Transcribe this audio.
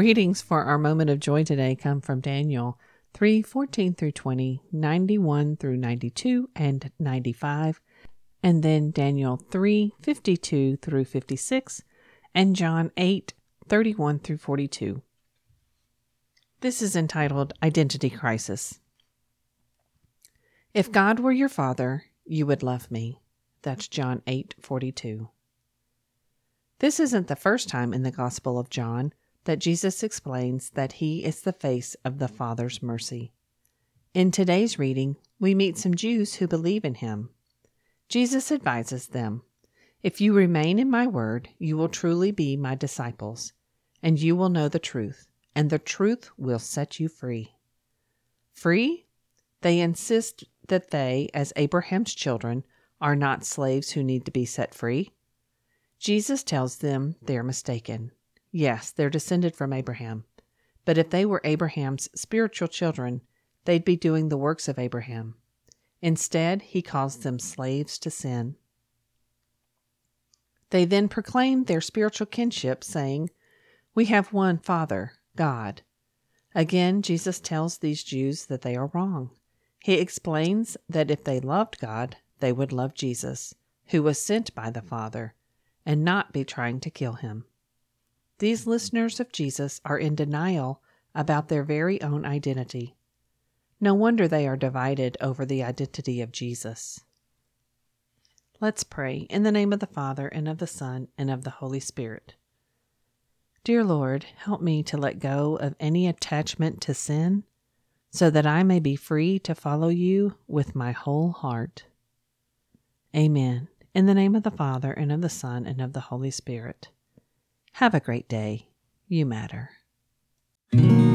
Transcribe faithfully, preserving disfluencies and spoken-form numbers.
readings for our moment of joy today come from Daniel three fourteen through twenty, ninety-one through ninety-two, and ninety-five, and then Daniel three fifty-two through fifty-six, and John eight thirty-one through forty-two. This is entitled Identity Crisis. If God were your father, you would love me. That's John eight forty-two. This isn't the first time in the Gospel of John that Jesus explains that he is the face of the Father's mercy. In today's reading, we meet some Jews who believe in him. Jesus advises them, "If you remain in my word, you will truly be my disciples, and you will know the truth, and the truth will set you free." Free? They insist that they, as Abraham's children, are not slaves who need to be set free. Jesus tells them they're mistaken. Yes, they're descended from Abraham, but if they were Abraham's spiritual children, they'd be doing the works of Abraham. Instead, he calls them slaves to sin. They then proclaim their spiritual kinship, saying, "We have one Father, God." Again, Jesus tells these Jews that they are wrong. He explains that if they loved God, they would love Jesus, who was sent by the Father, and not be trying to kill him. These listeners of Jesus are in denial about their very own identity. No wonder they are divided over the identity of Jesus. Let's pray in the name of the Father, and of the Son, and of the Holy Spirit. Dear Lord, help me to let go of any attachment to sin, so that I may be free to follow you with my whole heart. Amen. In the name of the Father, and of the Son, and of the Holy Spirit. Have a great day. You matter.